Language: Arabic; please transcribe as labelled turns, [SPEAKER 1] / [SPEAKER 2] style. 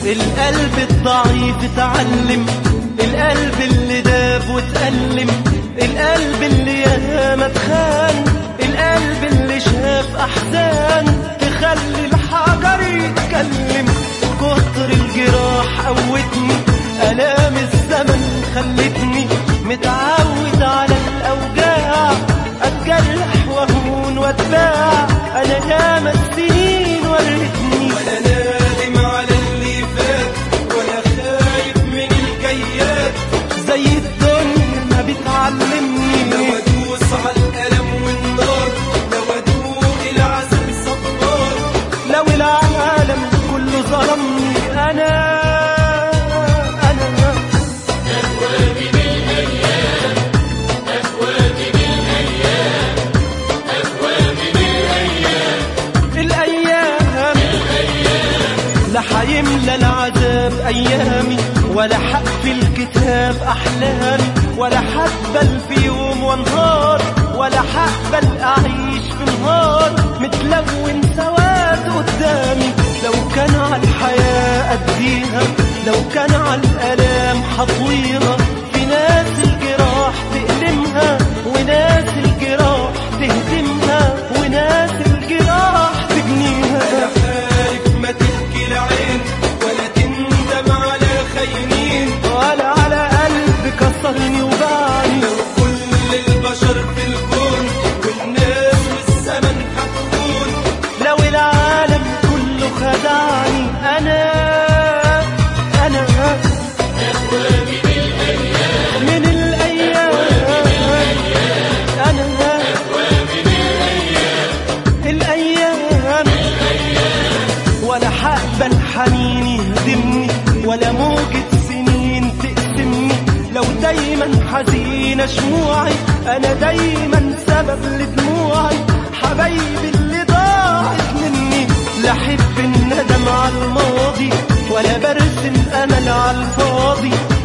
[SPEAKER 1] القلب الضعيف اتعلم، القلب اللي داب واتألم، القلب اللي ياما اتخان، القلب اللي شاف أحزان تخلي الحجر يتكلم. كتر الجراح قوتني، آلام الزمن خلتني متعود على الأوجاع، أتجرح وأهون وأتباع. أنا ياما السنين ورتني،
[SPEAKER 2] ولا نادم على اللي فات ولا خايف من الجيات،
[SPEAKER 1] زي الدنيا ما بتعلمني.
[SPEAKER 2] لو أدوس على الألم والنار، لو أدوق العذاب صبار،
[SPEAKER 1] لو العالم كله ظلمني أنا
[SPEAKER 3] أكوابي بالأيام، أكوابي بالأيام، أكوابي بالأيام.
[SPEAKER 1] الأيام لا حيملى العذاب أيامي، ولا حقفل الكتاب أحلامي، ولا حقبل في يوم ونهار، ولا حقبل أعيش في نهار متلون سواد قدامي. لو كان على الحياة أديها، لو كان على الآلام حطويها، في ناس الجراح تألمها وناس الجراح تهدمها وناس الجراح تبنيها.
[SPEAKER 2] أنا خايف ما تبكي العين ولا تندم على خاينين،
[SPEAKER 1] ولا على قلب كسرني وباعني.
[SPEAKER 2] لو كل البشر في الكون والناس والزمن هتكون،
[SPEAKER 1] لو العالم كله خدعني أنا
[SPEAKER 3] أكوابي بالأيام،
[SPEAKER 1] من الأيام، أنا
[SPEAKER 3] أكوابي بالأيام،
[SPEAKER 1] الأيام. ولا حقبل حنين يهدمني، ولا موجة سنين تقسمني. لو دايما حزينة شموعي، أنا دايما سبب لدموعي. حبايبي اللي ضاعت مني، لا أحب الندم على الماضي ولا برسم أمل على الفاضي.